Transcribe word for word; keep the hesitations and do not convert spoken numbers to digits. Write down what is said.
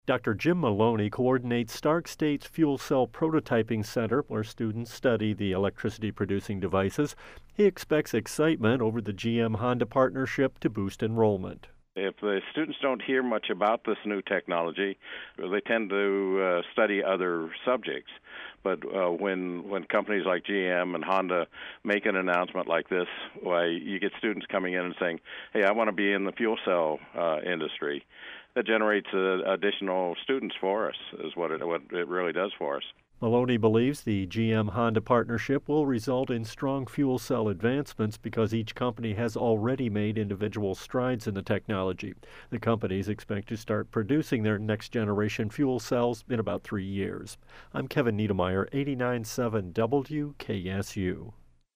Doctor Jim Maloney coordinates Stark State's Fuel Cell Prototyping Center, where students study the electricity producing devices. He expects excitement over the G M Honda partnership to boost enrollment. If the students don't hear much about this new technology, they tend to uh, study other subjects. But uh, when when companies like G M and Honda make an announcement like this, why you get students coming in and saying, "Hey, I want to be in the fuel cell uh, industry." That generates uh, additional students for us, is what it what it really does for us. Maloney believes the G M Honda partnership will result in strong fuel cell advancements because each company has already made individual strides in the technology. The companies expect to start producing their next generation fuel cells in about three years. I'm Kevin Niedermeyer, eighty-nine point seven W K S U.